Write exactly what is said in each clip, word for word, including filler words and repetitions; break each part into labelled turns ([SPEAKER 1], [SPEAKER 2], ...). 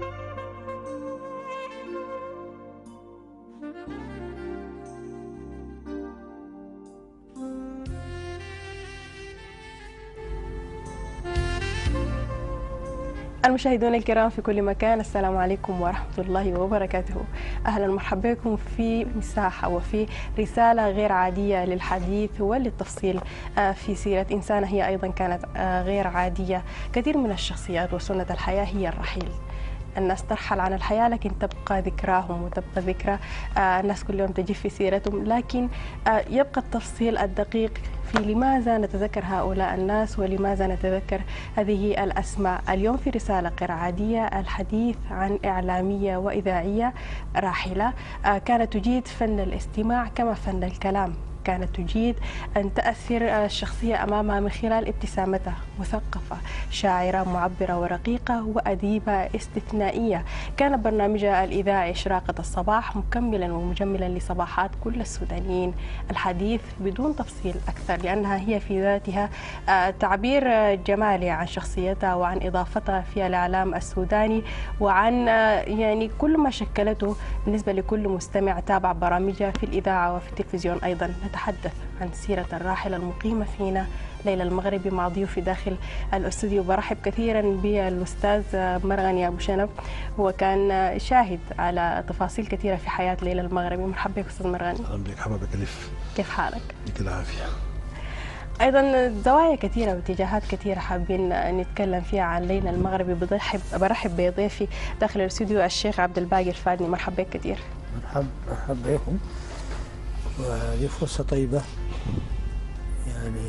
[SPEAKER 1] المشاهدون الكرام في كل مكان، السلام عليكم ورحمة الله وبركاته. أهلا ومرحبا بكم في مساحة وفي رسالة غير عادية للحديث وللتفصيل في سيرة إنسانة هي أيضا كانت غير عادية. كثير من الشخصيات وسنة الحياة هي الرحيل. الناس ترحل عن الحياة لكن تبقى ذكراهم وتبقى ذكرى آه الناس كل يوم تجي في سيرتهم، لكن آه يبقى التفصيل الدقيق في لماذا نتذكر هؤلاء الناس ولماذا نتذكر هذه الأسماء. اليوم في رسالة غير عادية الحديث عن إعلامية وإذاعية راحلة آه كانت تجيد فن الاستماع كما فن الكلام. كانت تجيد أن تأثر الشخصية أمامها من خلال ابتسامتها. مثقفة، شاعرة، معبرة ورقيقة، وأديبة استثنائية. كان برنامجها الإذاعي إشراقة الصباح مكملا ومجملا لصباحات كل السودانيين. الحديث بدون تفصيل أكثر لأنها هي في ذاتها تعبير جمالي عن شخصيتها وعن إضافتها في الإعلام السوداني وعن يعني كل ما شكلته بالنسبة لكل مستمع تابع برامجها في الإذاعة وفي التلفزيون أيضا. نتحدث عن سيرة الراحلة المقيمة فينا ليلى المغربي مع ضيوفي داخل الاستوديو. برحب كثيرا بالأستاذ مرغني أبو شنب، هو كان شاهد على تفاصيل كثيرة في حياة ليلى المغربي. مرحبا بك أستاذ مرغني.
[SPEAKER 2] أهلا بك حبابك ألف.
[SPEAKER 1] كيف حالك؟
[SPEAKER 2] يعطيك العافية.
[SPEAKER 1] أيضا زوايا كثيرة واتجاهات كثيرة حابين نتكلم فيها عن ليلى المغربي. برحب برحب بضيفي داخل الاستوديو الشيخ عبد الباقي الفادني. مرحبا بك كثير.
[SPEAKER 3] مرحبا مرحبا بكم، وهذه فرصة طيبة. يعني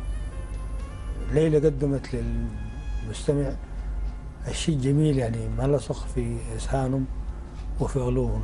[SPEAKER 3] ليلى قدمت للمستمع الشيء الجميل، يعني ما لصق في أذهانهم وفي قلوبهم،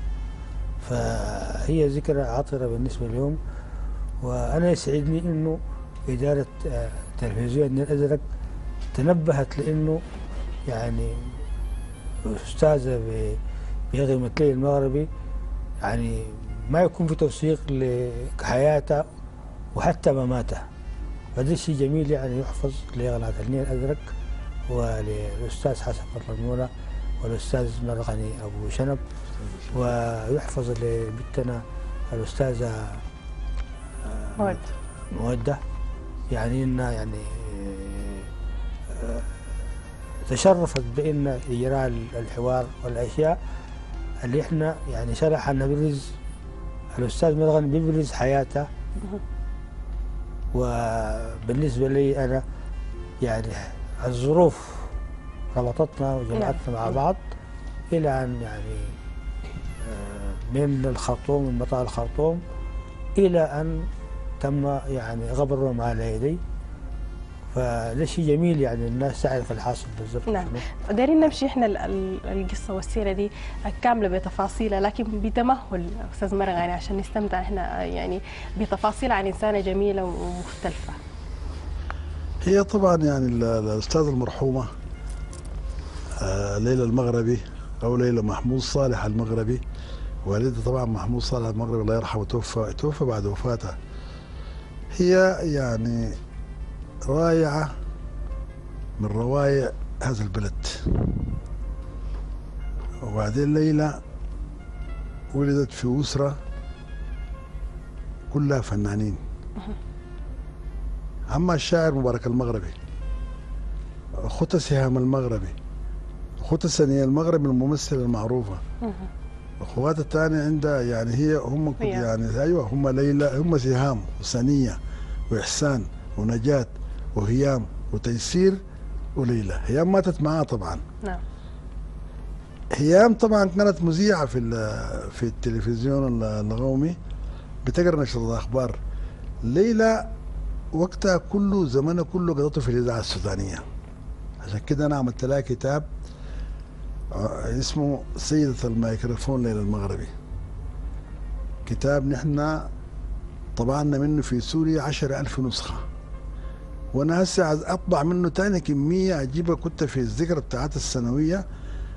[SPEAKER 3] فهي ذكرى عطرة بالنسبة لهم. وأنا يسعدني إنه إدارة تلفزيون النيل الأزرق تنبهت لأنه يعني أستاذة بخدمة ليلى المغربي يعني ما يكون في توثيق لحياتها وحتى مماتها، فده شيء جميل يعني يحفظ لقناة النيل الأزرق وللأستاذ حسن المرمونة والأستاذ مرغني أبو شنب، ويحفظ لبنتنا الأستاذة
[SPEAKER 1] مودة
[SPEAKER 3] مودة يعني إنها يعني تشرفت بأن إجراء الحوار والأشياء اللي إحنا يعني شرح نبرز الأستاذ مرغني بيبرز حياته. وبالنسبة لي أنا يعني الظروف ربطتنا وجمعتنا مع بعض إلى أن يعني من الخرطوم من مطار الخرطوم إلى أن تم يعني غبرهم على يدي. فده شيء جميل يعني الناس تعرف الحاصل بالضبط.
[SPEAKER 1] نعم، دايرين نمشي احنا القصه والسيره دي كامله بتفاصيلها، لكن بتمهل استاذ مرغني عشان نستمتع احنا يعني بتفاصيل عن انسانه جميله ومختلفه.
[SPEAKER 2] هي طبعا يعني الاستاذه المرحومه ليلى المغربي او ليلى محمود صالح المغربي، والدها طبعا محمود صالح المغربي الله يرحمه، توفى توفى بعد وفاتها. هي يعني رائعة من روايع هذا البلد. وبعدين ليلى ولدت في أسرة كلها فنانين. أما الشاعر مبارك المغربي، أختها سهام المغربي، أختها سنية المغربي الممثلة المعروفة، أخواتها الثانية عندها يعني هي هم يعني أيوه هم ليلى هم سهام وسنية وإحسان ونجاة وهيام وتيسير وليلى. هيام ماتت معاه طبعا.
[SPEAKER 1] نعم.
[SPEAKER 2] هيام طبعا كانت مذيعة في في التلفزيون القومي بتقرا نشرة الأخبار. ليلى وقتها كله زمانها كله قضته في الإذاعة السودانية، عشان كده أنا عملت لها كتاب اسمه سيدة الميكروفون ليلى المغربي. كتاب نحن طبعنا منه في سوريا عشرة ألف نسخة، وانا هسه اطبع منه تاني كميه اجيبها. كنت في الذكرى بتاعت السنويه،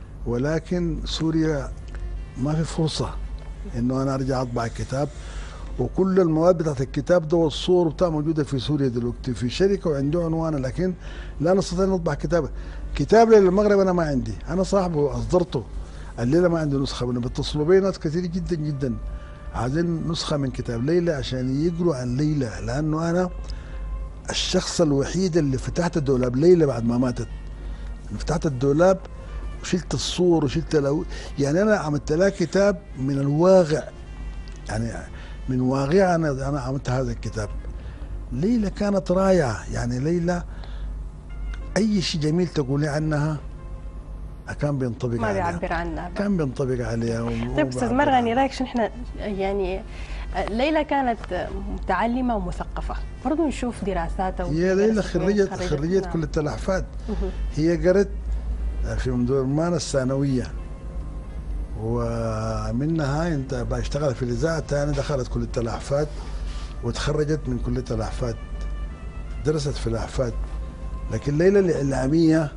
[SPEAKER 2] ولكن سوريا ما في فرصه انه انا ارجع اطبع الكتاب. وكل المواد بتاعت الكتاب ده والصور بتاع موجوده في سوريا دلوقتي في شركه وعنده عنوان، لكن لا نستطيع ان نطبع كتاب. كتاب للمغرب انا ما عندي، انا صاحبه اصدرته الليله ما عندي نسخه منه. بيتصلوا بي ناس كثير جدا جدا عايزين نسخه من كتاب ليلى عشان يقروا عن ليلى، لانه انا الشخص الوحيد اللي فتحت الدولاب ليلى بعد ما ماتت. فتحت الدولاب وشلت الصور وشلت لو يعني انا عملت لها كتاب من الواقع، يعني من واقع انا انا عملت هذا الكتاب. ليلى كانت رائعه، يعني ليلى اي شيء جميل تقولي عنها كان بينطبق
[SPEAKER 1] ما
[SPEAKER 2] عليها،
[SPEAKER 1] بيعبر عنها.
[SPEAKER 2] كان بينطبق عليها.
[SPEAKER 1] طيب استاذ مرغني، رايك شنو احنا يعني ليلى كانت متعلمه ومثقفه، برضه نشوف دراساتها.
[SPEAKER 2] هي ليلى خريجة خريجة كلية الأحفاد. هي قرت في مدرمان الثانوية، ومنها انت بشتغل في الإذاعة الثاني دخلت كلية الأحفاد وتخرجت من كلية الأحفاد، درست في الأحفاد. لكن ليلى الإعلامية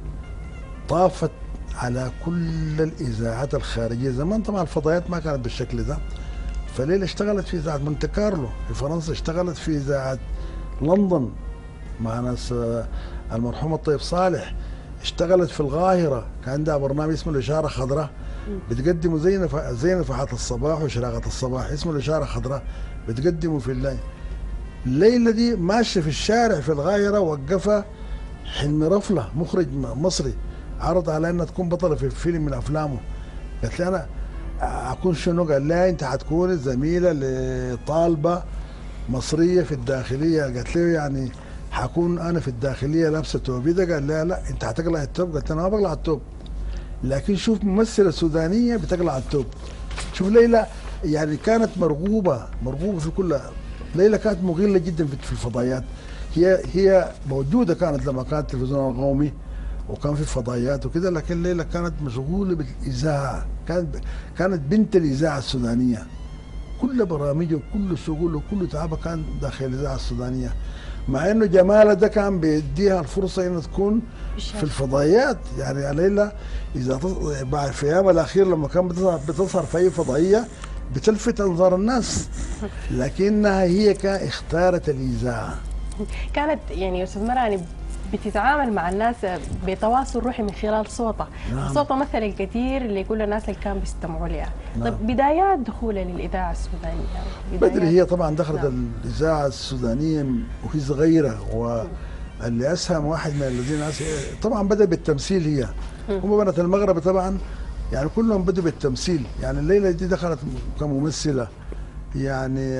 [SPEAKER 2] طافت على كل الإذاعات الخارجية. زمان طبعا الفضائيات ما كانت بالشكل ده، فليلى اشتغلت في إذاعة مونte كارلو في فرنسا، اشتغلت في إذاعة لندن مع ناس المرحوم الطيب صالح، اشتغلت في القاهرة كان عندها برنامج اسمه الإشارة خضراء بتقدمه زي زي نفحات الصباح وشراقة الصباح، اسمه الإشارة خضراء بتقدمه في الليل. الليلة دي ماشية في الشارع في القاهرة، وقفها حلمي رفلة مخرج مصري عرض على انها تكون بطلة في فيلم من افلامه. قالت لي انا اكون شنو؟ قال لها انت حتكوني زميلة لطالبة مصرية في الداخلية. قالت له يعني حكون انا في الداخلية لابسة توب ده؟ قال لها لا انت حتقلع التوب. قالت انا ما بقلع التوب، لكن شوف ممثلة سودانية بتقلع التوب. شوف ليلى يعني كانت مرغوبة مرغوبة في كل. ليلى كانت مغلة جدا في الفضائيات. هي هي موجودة كانت لما كانت التلفزيون القومي وكان في فضائيات وكده، لكن ليلى كانت مشغولة بالإذاعة، كانت كانت بنت الإذاعة السودانية. كل برامجه وكل شغله وكل تعبها كان داخل الإذاعة السودانية، مع انه جمالها ده كان بيديها الفرصة انها تكون في الفضائيات. يعني ليلى اذا بعد في ايام الاخير لما كان بتظهر بتظهر في اي فضائية بتلفت انظار الناس، لكنها هي كان اختارت الإذاعة.
[SPEAKER 1] كانت يعني استاذ مرغني بتتعامل مع الناس بتواصل روحي من خلال صوتها. نعم. صوتها مثل الكثير اللي كل الناس اللي كانوا بيستمعوا لها. نعم. طيب بدايات دخولها للإذاعة السودانية
[SPEAKER 2] بدري. هي طبعا دخلت نعم. الإذاعة السودانية وهي صغيرة، واللي أسهم واحد من الذين أسهم طبعا بدأ بالتمثيل. هي هم بنات المغرب طبعا يعني كلهم بدوا بالتمثيل. يعني الليلة دي دخلت كممثلة، يعني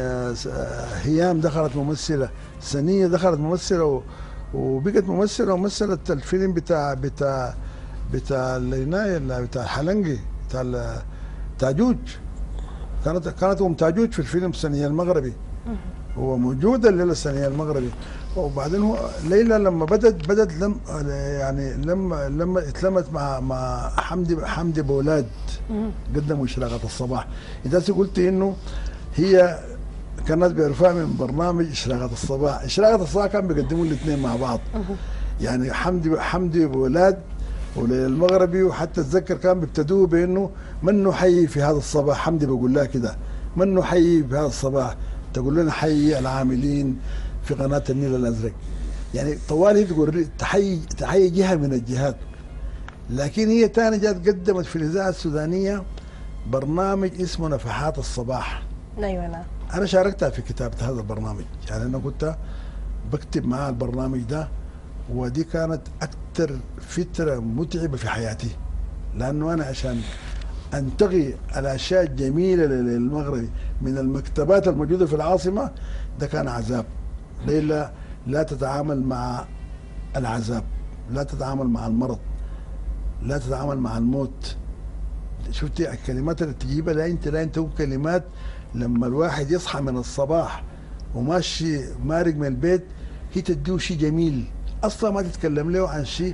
[SPEAKER 2] هيام دخلت ممثلة، سنية دخلت ممثلة و وبقت ممثله ومثلت الفيلم بتاع بتاع بتاع العنايه بتاع الحلنجي بتاع تاجوج. كانت كانت ام تاجوج في الفيلم الثانيه المغربي، هو موجوده الليله الثانيه المغربي. وبعدين هو ليلى لما بدت بدت لم يعني لما لما اتلمت مع مع حمدي حمدي بولاد قدموا اشراقه الصباح. اذا قلت انه هي كان الناس بيعرفوها من برنامج اشراقة الصباح. اشراقة الصباح كان بيقدموا الاثنين مع بعض، يعني حمدي حمدي بولاد وليلى المغربي. وحتى اتذكر كان بيبتدوا بانه من نحيي في هذا الصباح، حمدي بيقول لها كده من نحيي في هذا الصباح، تقول لنا حيي العاملين في قناة النيل الازرق. يعني طوال هي تقول تحيي تحيي جهة من الجهات. لكن هي ثاني جات قدمت في الإذاعة السودانية برنامج اسمه نفحات الصباح.
[SPEAKER 1] ايوه نعم.
[SPEAKER 2] أنا شاركتها في كتابة هذا البرنامج، يعني أنا كنت بكتب معها البرنامج ده، ودي كانت أكثر فترة متعبة في حياتي، لأنه أنا عشان أنتقي الأشياء الجميلة للمغرب من المكتبات الموجودة في العاصمة ده كان عذاب. ليلى لا تتعامل مع العذاب، لا تتعامل مع المرض، لا تتعامل مع الموت. شفتي الكلمات اللي تجيبها لا أنت لا أنت هو كلمات لما الواحد يصحى من الصباح وماشي مارق من البيت هي تديه شيء جميل، اصلا ما تتكلم له عن شيء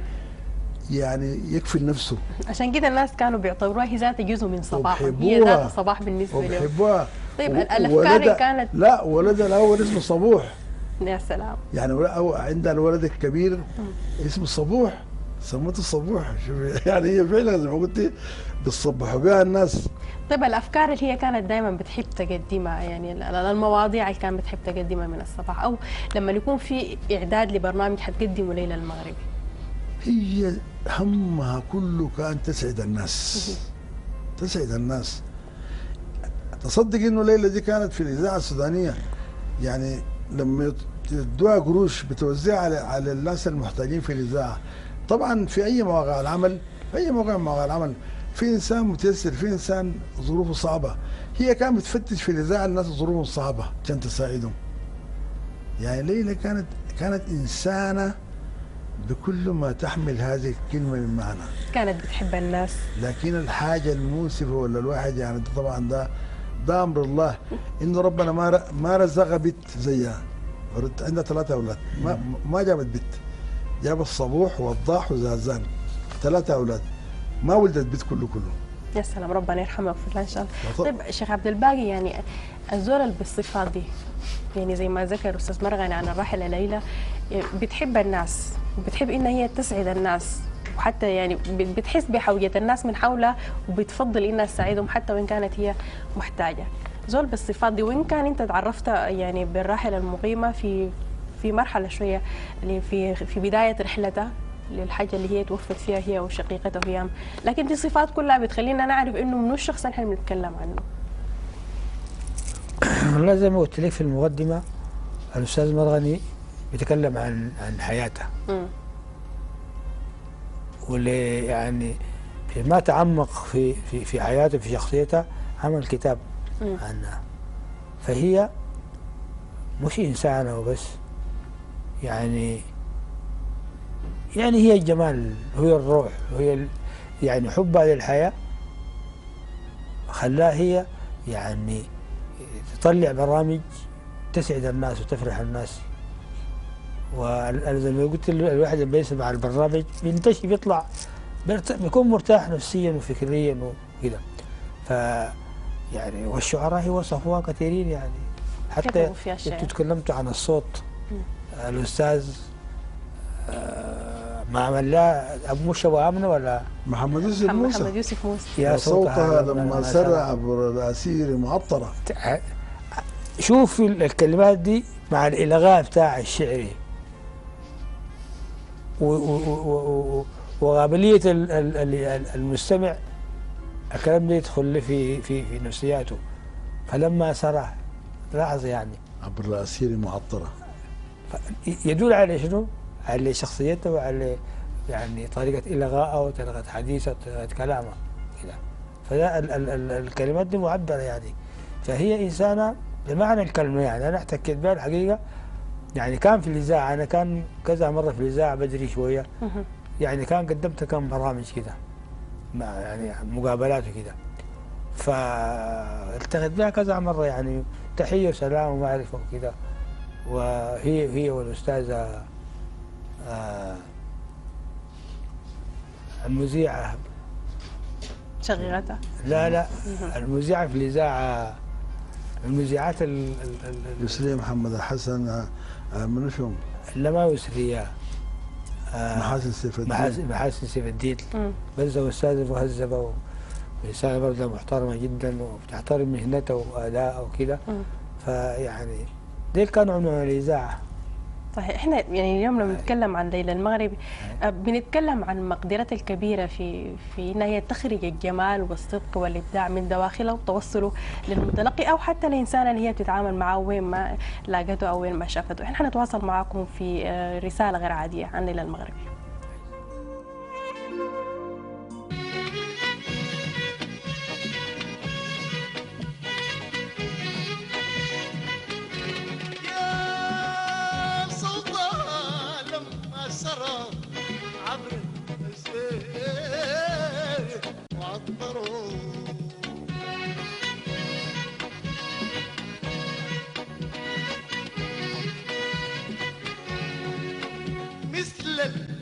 [SPEAKER 2] يعني يكفي نفسه.
[SPEAKER 1] عشان كده الناس كانوا بيعتبروها هي ذات جزء من صباحهم، هي ذات صباح بالنسبه لهم.
[SPEAKER 2] وبحبوها.
[SPEAKER 1] طيب الافكار كانت
[SPEAKER 2] لا ولدها الاول اسمه صبوح.
[SPEAKER 1] يا سلام.
[SPEAKER 2] يعني عندها الولد الكبير اسمه صبوح، سمته الصبوح. شوف يعني هي فعلا زي ما قلتي بتصبحوا بها الناس.
[SPEAKER 1] طيب الافكار اللي هي كانت دائما بتحب تقدمها، يعني ال- المواضيع اللي كانت بتحب تقدمها من الصباح، او لما يكون في اعداد لبرنامج حتقدمه ليلة المغربي؟
[SPEAKER 2] هي همها كله كان تسعد الناس، تسعد الناس. تصدق انه ليلى دي كانت في الاذاعه السودانيه، يعني لما يدوها قروش بتوزعها على على الناس المحتاجين في الاذاعه. طبعا في اي مواقع العمل، في اي موقع من مواقع العمل في انسان متيسر، في انسان ظروفه صعبه، هي كانت بتفتش في الاذاعه الناس ظروفهم صعبه عشان تساعدهم. يعني ليلى كانت كانت انسانه بكل ما تحمل هذه الكلمه من معنى.
[SPEAKER 1] كانت بتحب الناس.
[SPEAKER 2] لكن الحاجه المؤسفه ولا الواحد يعني ده طبعا ده ده امر الله، انه ربنا ما ر- ما رزقها بنت زيها. عندها ثلاثه اولاد، ما ما جابت بنت، جابت صبوح ووضاح وزازان، ثلاثه اولاد، ما ولدت بنت كله كله.
[SPEAKER 1] يا سلام، ربنا يرحمها ويغفر لها ان شاء الله.
[SPEAKER 2] طب-
[SPEAKER 1] طيب شيخ عبد الباقي، يعني الزول اللي بالصفات دي، يعني زي ما ذكر استاذ مرغني عن الراحله ليلى، يعني بتحب الناس وبتحب ان هي تسعد الناس، وحتى يعني بت- بتحس بحوجه الناس من حولها وبتفضل انها تساعدهم حتى وان كانت هي محتاجه. زول بالصفات دي، وان كان انت تعرفت يعني بالراحله المقيمه في في مرحله شويه اللي في في بدايه رحلتها للحاجه اللي هي توفت فيها هي وشقيقتها هيام، لكن دي صفات كلها بتخلينا نعرف انه منو الشخص اللي احنا بنتكلم عنه.
[SPEAKER 3] والله زي ما قلت لك في المقدمة، الأستاذ مرغني بيتكلم عن عن حياته،
[SPEAKER 1] امم
[SPEAKER 3] واللي يعني ما تعمق في في في حياته في شخصيته عمل كتاب
[SPEAKER 1] مم.
[SPEAKER 3] عنها. فهي مش إنسانة وبس، يعني يعني هي الجمال، هي الروح، هي ال- يعني حبها للحياة خلاها هي يعني تطلع برامج تسعد الناس وتفرح الناس. وزي ما قلت ال- الواحد لما بيسمع البرنامج بينتشي، بيطلع بيرت- بيكون مرتاح نفسيا وفكريا وكذا. ف يعني والشعراء وصفوها كثيرين، يعني حتى
[SPEAKER 1] كتبوا فيها الشعر.
[SPEAKER 3] انتوا تكلمتوا عن الصوت. الاستاذ آه، ما عمل لها ابو مش ابو امنه ولا
[SPEAKER 2] محمد يوسف
[SPEAKER 1] محمد
[SPEAKER 2] موسى
[SPEAKER 1] محمد يوسف موسى.
[SPEAKER 3] يا
[SPEAKER 2] صوتها
[SPEAKER 3] لما-
[SPEAKER 2] لما
[SPEAKER 3] لما
[SPEAKER 2] سرع عبر الاسير معطره.
[SPEAKER 3] تع- شوف الكلمات دي مع الالغاء بتاع الشعري و- و- و- و- وقابليه ال- ال- ال- المستمع، الكلام ده يدخل له في في في نفسياته. فلما سرع لاحظ يعني
[SPEAKER 2] عبر الاسير معطره.
[SPEAKER 3] ف- يدل على شنو؟ على شخصيته وعلى يعني طريقة إلغائه وطريقة حديثه وطريقة كلامه كده. فده ال ال ال الكلمات دي معبرة يعني. فهي إنسانة بمعنى الكلمة، يعني أنا احتكيت بها الحقيقة. يعني كان في الإذاعة، أنا كان كذا مرة في الإذاعة بدري شوية،
[SPEAKER 1] مهم.
[SPEAKER 3] يعني كان قدمت كم برامج كده مع يعني مقابلات وكده. فالتقيت بها كذا مرة، يعني تحية وسلام ومعرفة وكده. وهي هي والأستاذة آه المذيعة،
[SPEAKER 1] شغيرتها.
[SPEAKER 3] لا لا المذيعة في الإذاعة، المذيعات ال- ال- ال-
[SPEAKER 2] يسري محمد الحسن، آه، آه، منو شو
[SPEAKER 3] اللي ما يسرية آه
[SPEAKER 2] محاسن سيف الدين.
[SPEAKER 3] محاسن محاسن سيف الدين.
[SPEAKER 1] مم.
[SPEAKER 3] بس أستاذة مهذبة وإنسانة برضه محترمة جدا وبتحترم مهنتها وأدائها وكده.
[SPEAKER 1] مم.
[SPEAKER 3] فيعني ديل كانوا عملوا الإذاعة.
[SPEAKER 1] صحيح. احنا يعني اليوم لما نتكلم عن ليلى المغربي، آه، بنتكلم عن مقدرتها الكبيره في في انها هي تخرج الجمال والصدق والابداع من دواخلها وتوصله للمتلقي او حتى الانسان اللي هي بتتعامل معه وين ما لاقته او وين ما شافته. احنا حنتواصل معكم في آه، رساله غير عاديه عن ليلى المغربي.
[SPEAKER 4] يا صوتها لما سرى عبر الزيت وعطروا مثل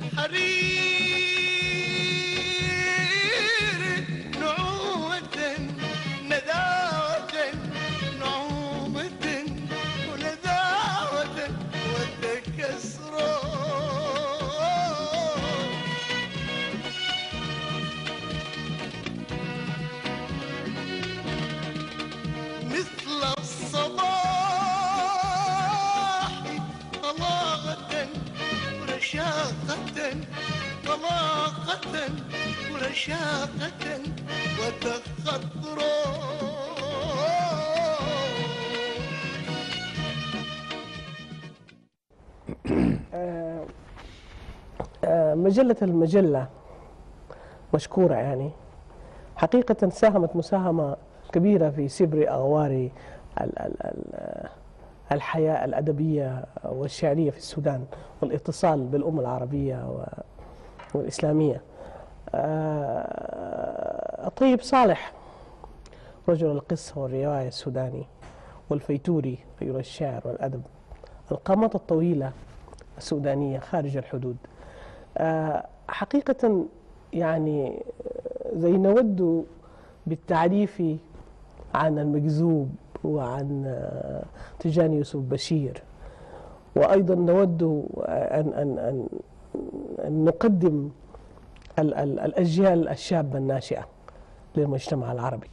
[SPEAKER 4] الحرير نعومة نداوة نعومة ونداوة وتكسرا مشاقة طلاقة ورشاقة وتخطر.
[SPEAKER 5] آه، آه، مجلة المجلة مشكورة يعني حقيقة ساهمت مساهمة كبيرة في سبر أغوار ال- ال- ال- الحياة الأدبية والشعرية في السودان والاتصال بالأمة العربية و- والإسلامية. آه، الطيب صالح رجل القصة والرواية السوداني، والفيتوري رجل الشعر والأدب، القامات الطويلة السودانية خارج الحدود. آه، حقيقة يعني زي نود بالتعريف عن المكذوب وعن آه، تجاني يوسف بشير، وأيضا نود أن, أن, أن, أن نقدم ال- ال- الأجيال الشابة الناشئة للمجتمع العربي.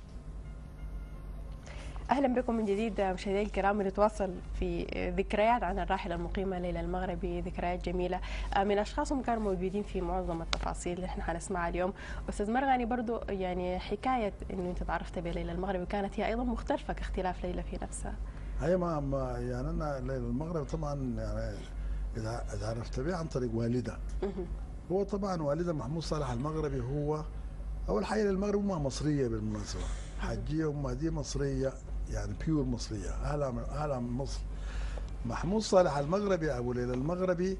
[SPEAKER 1] اهلا بكم من جديد مشاهدينا الكرام. نتواصل في ذكريات عن الراحله المقيمه ليلى المغربي، ذكريات جميله من اشخاصهم كانوا موجودين في معظم التفاصيل اللي احنا حنسمعها اليوم. استاذ مرغني، برضو يعني حكايه انه انت تعرفت بليلى المغربي كانت هي ايضا مختلفه كاختلاف ليلى في نفسها.
[SPEAKER 2] هي ما ما يعني انا ليلى المغرب طبعا يعني اذا إذا عرفت بها عن طريق والدها. هو طبعا والدها محمود صالح المغربي، هو اول حاجه المغرب امها مصريه بالمناسبه، حجيه امها دي مصريه يعني بيور مصريه، اهلها من اهلها من مصر. محمود صالح المغربي ابو ليلى المغربي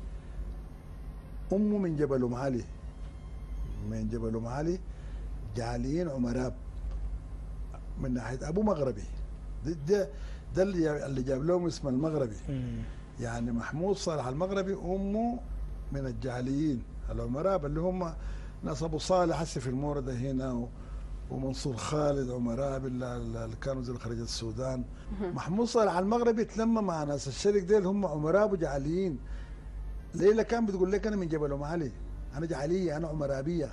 [SPEAKER 2] امه من جبل ام علي، من جبل ام علي جعليين عمراب من ناحيه ابو مغربي. ده ده, ده اللي اللي جاب لهم اسم المغربي. يعني محمود صالح المغربي امه من الجعليين العمراب اللي هم ناس ابو صالح هسه في المورده هنا و ومنصور خالد عمراب اللي اللي كانوا زي خريج السودان. محمود صالح المغربي تلمى مع ناس الشرق ديل هم عمراب وجعليين. ليلى كان بتقول لك انا من جبل ام علي، انا جعليه، انا عمرابيه،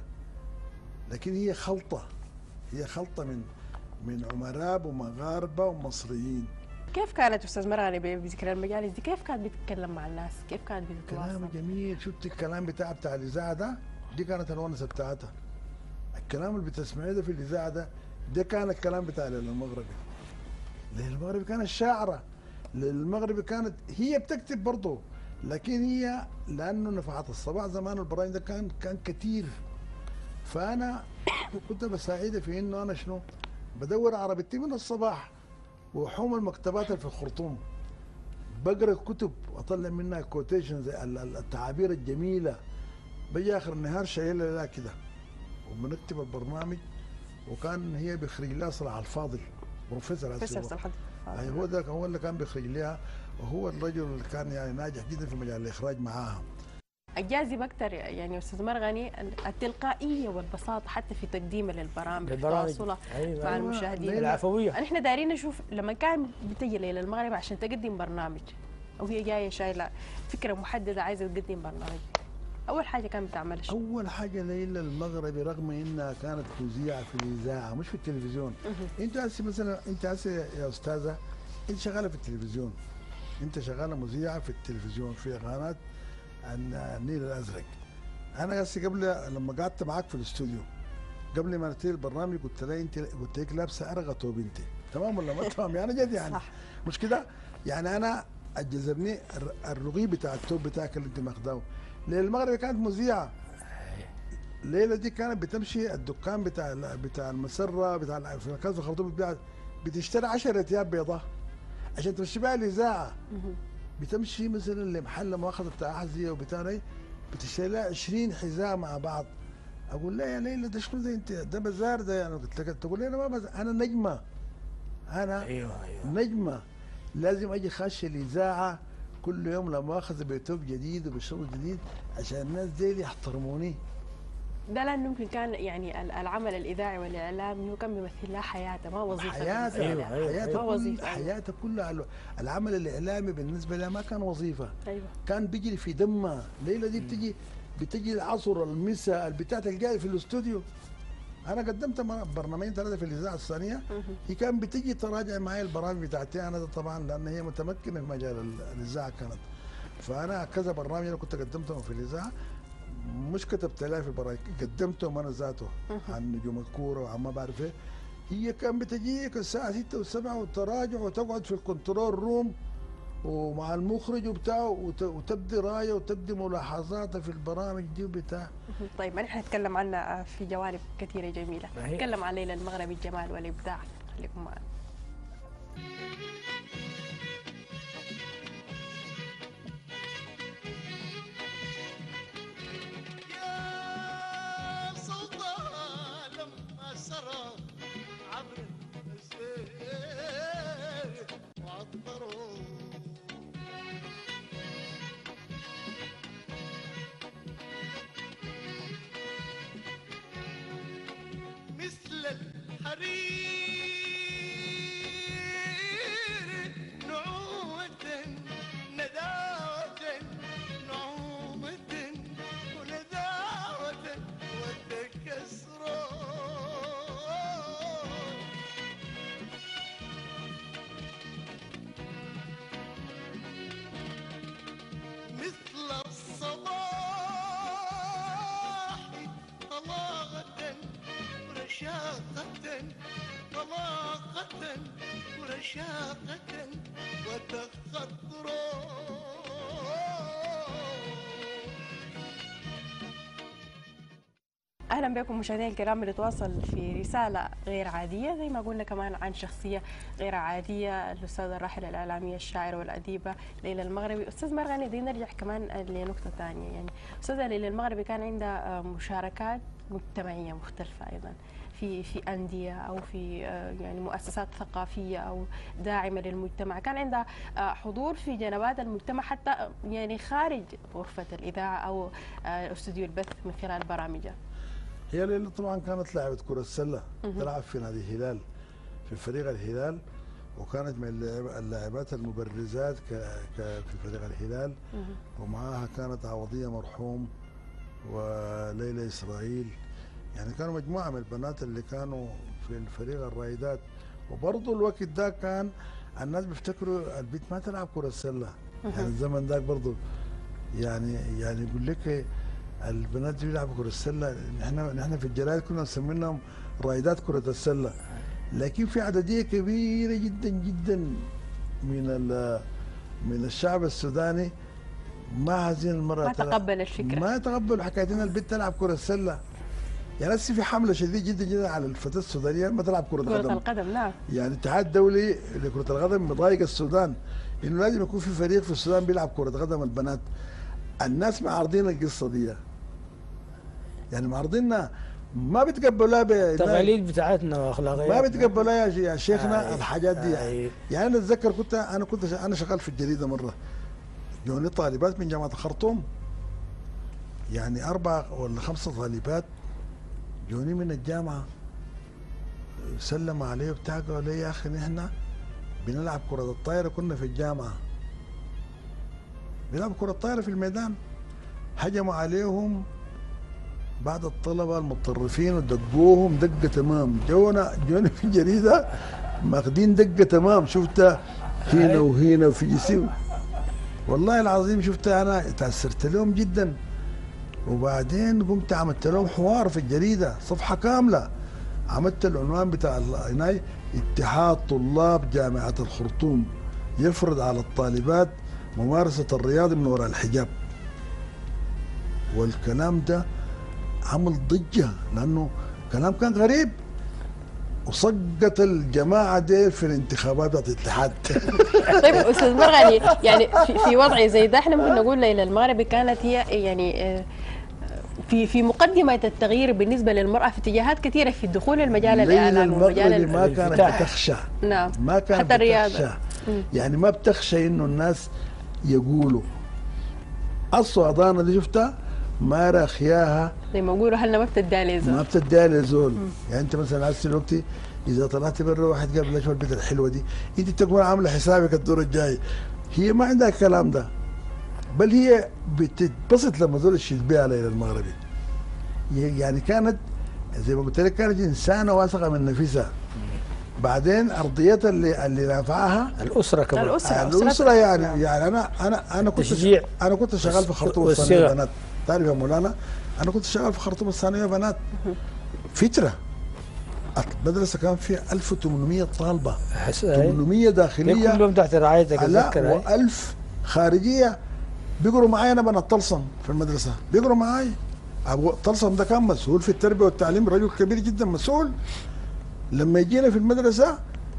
[SPEAKER 2] لكن هي خلطه، هي خلطه من من عمراب ومغاربه ومصريين.
[SPEAKER 1] كيف كانت استاذ مرغني بذكرى المجالس دي؟ كيف كانت بتتكلم مع الناس؟ كيف كانت بتتواصل؟
[SPEAKER 2] كلام جميل. شفت الكلام بتاع بتاع الاذاعه ده؟ دي كانت الونسه بتاعتها. الكلام اللي بتسمعيه ده في الاذاعه ده ده كان الكلام بتاع ليلى المغربي. ليلى المغربي كانت شاعره، ليلى المغربي كانت هي بتكتب برضه، لكن هي لانه نفحات الصباح زمان البرايم ده كان كان كثير، فانا كنت بساعدها في انه انا شنو بدور عربيتي من الصباح وحوم المكتبات اللي في الخرطوم، بقرا كتب واطلع منها كوتيشن زي التعابير الجميله، بيجي اخر النهار شايلها لا كده وبنكتب البرنامج. وكان هي بيخرج لها صلاح الفاضل بروفيسور
[SPEAKER 1] بروفيسور صلاح الفاضل.
[SPEAKER 2] هو ده هو اللي كان بيخرج لها، وهو الرجل اللي كان يعني ناجح جدا في مجال الاخراج معاها.
[SPEAKER 1] الجاذب اكثر يعني استاذ مرغني التلقائيه والبساطه حتى في تقديمها للبرامج،
[SPEAKER 3] البرامج.
[SPEAKER 1] تواصلها
[SPEAKER 3] أيوة.
[SPEAKER 1] مع
[SPEAKER 3] أيوة.
[SPEAKER 1] المشاهدين.
[SPEAKER 3] العفويه.
[SPEAKER 1] احنا دايرين نشوف لما كان بتجي ليلى المغرب عشان تقدم برنامج او هي جايه شايله فكره محدده عايزه تقدم برنامج، اول حاجه كانت بتعملها شو؟
[SPEAKER 2] اول حاجه ليلى المغربي رغم انها كانت مذيعه في الاذاعه مش في التلفزيون. انت هسه مثلا انت هسه يا استاذه انت شغاله في التلفزيون، انت شغاله مذيعه في التلفزيون في قناه النيل الازرق. انا هسه قبل لما قعدت معاك في الاستوديو قبل ما نبتدي البرنامج قلت لها انت قلت لك لابسه ارغط وبنتي، تمام ولا ما تمام؟ يعني جد يعني
[SPEAKER 1] صح.
[SPEAKER 2] مش كده؟ يعني انا جذبني الرغي بتاع التوب بتاعك اللي انت ماخداه. ليلى المغربي كانت مذيعه. ليلى دي كانت بتمشي الدكان بتاع بتاع المسره بتاع في مركز الخرطوم بتاع بتشتري عشرة ثياب بيضاء عشان تمشي بها الاذاعه. بتمشي مثلا لمحل مؤاخذه بتاع احذيه وبتاع بتشتري لها عشرين حذاء مع بعض. اقول لها يا ليلى ده شنو ده انت ده بزار ده؟ انا قلت لك تقول لي انا ما بزار. انا نجمه، انا
[SPEAKER 3] ايوه ايوه
[SPEAKER 2] نجمه لازم اجي خش الاذاعه كل يوم لا مؤاخذه بتوب جديد وبشغل جديد عشان الناس ديل يحترموني.
[SPEAKER 1] ده لانه يمكن كان يعني العمل الاذاعي والاعلام هو كان بيمثل لها حياته ما وظيفه.
[SPEAKER 2] حياتها
[SPEAKER 3] أيوة، أيوة،
[SPEAKER 2] حياتها
[SPEAKER 1] ما
[SPEAKER 2] كل
[SPEAKER 1] وظيفه.
[SPEAKER 2] حياتها كلها العمل الاعلامي بالنسبه لها ما كان وظيفه.
[SPEAKER 1] ايوه
[SPEAKER 2] كان بيجري في دمها. ليلى دي بتجي بتجي العصر المساء البتاع تلقاها في الاستوديو. انا قدمت برنامجين ثلاثه في الاذاعه الثانيه، هي كان بتجي تراجع معي البرامج بتاعتي انا طبعا لان هي متمكنه في مجال الاذاعه كانت. فانا كذا برنامج انا كنت قدمتهم في الاذاعه، مش كتبت لها في البرامج، قدمتهم انا ذاته عن نجوم الكوره وعن ما بعرف ايه. هي كان بتجيك الساعه ستة و7 وتراجع وتقعد في الكنترول روم ومع المخرج وبتاع وتبدي رايه وتبدي ملاحظاتها في البرامج دي وبتاع.
[SPEAKER 1] طيب ما نحن نتكلم عنها في جوانب كثيره جميله، نتكلم عن ليلى المغربي الجمال والابداع، خليكم معنا.
[SPEAKER 4] يا سلطان لما سرى عبر السير وعطروا مثل الحرير نعومة نداوة نعومة ونداوة وتكسرا مثل الصباح طلاقة ورشاقة طلاقة ورشاقة وتخطرا.
[SPEAKER 1] اهلا بكم مشاهدينا الكرام، بنتواصل في رساله غير عاديه زي ما قلنا كمان عن شخصيه غير عاديه، الاستاذه الراحله الاعلاميه الشاعره والاديبه ليلى المغربي. استاذ مرغني بدنا نرجع كمان لنقطه ثانيه، يعني استاذه ليلى المغربي كان عندها مشاركات مجتمعيه مختلفه ايضا في في انديه او في يعني مؤسسات ثقافيه او داعمه للمجتمع، كان عندها حضور في جنبات المجتمع حتى يعني خارج غرفه الاذاعه او استوديو البث من خلال برامجها.
[SPEAKER 2] هي ليلى طبعا كانت لاعبة كرة السلة، تلعب في نادي الهلال في فريق الهلال، وكانت من اللاعبات المبرزات ك... ك... في فريق الهلال، ومعاها كانت عوضية مرحوم وليلى إسرائيل، يعني كانوا مجموعة من البنات اللي كانوا في الفريق الرائدات. وبرضه الوقت ده كان الناس بيفتكروا البنت ما تلعب كرة السلة، يعني الزمن ذاك برضه يعني يعني يقول لك البنات دي بيلعبوا كرة السلة، نحن نحن في الجرايد كنا نسميهم رائدات كرة السلة، لكن في عددية كبيرة جدا جدا من من الشعب السوداني ما عايزين المرأة
[SPEAKER 1] ما تقبل الفكرة،
[SPEAKER 2] ما تقبل حكاية ان البنت تلعب كرة السلة. يعني هسه في حملة شديدة جدا جدا على الفتاة السودانية ما تلعب كرة القدم.
[SPEAKER 1] كرة القدم نعم.
[SPEAKER 2] يعني الاتحاد الدولي لكرة القدم مضايق السودان انه لازم يكون في فريق في السودان بيلعب كرة قدم البنات. الناس معارضين القصة دي، يعني معارضينها ما بتقبلوها
[SPEAKER 3] التقاليد بتاعتنا واخلاقياتنا
[SPEAKER 2] ما بتقبلوها يا شيخنا.
[SPEAKER 3] آه
[SPEAKER 2] الحاجات دي
[SPEAKER 3] آه
[SPEAKER 2] يعني انا اتذكر كنت انا كنت انا شغال في الجريده مره، جوني طالبات من جامعه الخرطوم، يعني اربع ولا خمسه طالبات جوني من الجامعه سلموا عليه وبتاع، قالوا لي يا اخي نحن بنلعب كره الطايره، كنا في الجامعه بنلعب كره الطايره في الميدان، هجموا عليهم بعض الطلبه المتطرفين ودقوهم دقه تمام، جونا جوني في الجريده ماخدين دقه تمام، شفتها هنا وهنا وفي جسم، والله العظيم شفتها انا تاثرت لهم جدا. وبعدين قمت عملت لهم حوار في الجريده صفحه كامله، عملت العنوان بتاع هناي اتحاد طلاب جامعه الخرطوم يفرض على الطالبات ممارسه الرياضه من وراء الحجاب. والكلام ده عمل ضجه لانه كلام كان غريب، وسقط الجماعه دي في الانتخابات بتاعت الاتحاد.
[SPEAKER 1] طيب استاذ مرغني، يعني في, في وضع زي ده احنا ممكن نقول ليلى المغربي كانت هي يعني في في مقدمه التغيير بالنسبه للمراه في اتجاهات كثيره في دخول المجال الاعلامي ومجال
[SPEAKER 2] ما كانت بتخشى.
[SPEAKER 1] نعم
[SPEAKER 2] ما كانت
[SPEAKER 1] حتى الرياضه
[SPEAKER 2] يعني ما بتخشى انه الناس يقولوا الصعدانه دي شفتها ما رخياها
[SPEAKER 1] زي ما بيقولوا هلنا ما بتديها لزول،
[SPEAKER 2] ما بتديها لزول. يعني انت مثلا عايز دلوقتي اذا طلعت برا واحد قال لك شو البنت الحلوه دي، انت تكون عامله حسابك الدور الجاي، هي ما عندها الكلام ده، بل هي بتتبسط لما زول يشيد بها ليلى المغربي. يعني كانت زي ما قلت لك كانت انسانه واثقه من نفسها، بعدين ارضيتها اللي اللي نفعها
[SPEAKER 3] الاسره كمان.
[SPEAKER 1] الأسرة.
[SPEAKER 2] الاسره يعني يعني انا انا انا كنت
[SPEAKER 3] تشجيع.
[SPEAKER 2] انا كنت شغال في خرطوم
[SPEAKER 3] والصغر.
[SPEAKER 2] الثانويه بنات. تعرف يا مولانا انا كنت شغال في خرطوم الثانويه بنات فتره. المدرسه كان فيها ألف وثمانمئة طالبه،
[SPEAKER 3] أحس- أي.
[SPEAKER 2] ثمانمئة داخليه
[SPEAKER 3] كلهم تحت رعايتك
[SPEAKER 2] لا
[SPEAKER 3] اتذكر. أي.
[SPEAKER 2] و1000 خارجيه. بيقروا معايا انا بنات طلسم في المدرسه، بيقروا معايا. ابو طلسم ده كان مسؤول في التربيه والتعليم، رجل كبير جدا مسؤول. لما يجينا في المدرسه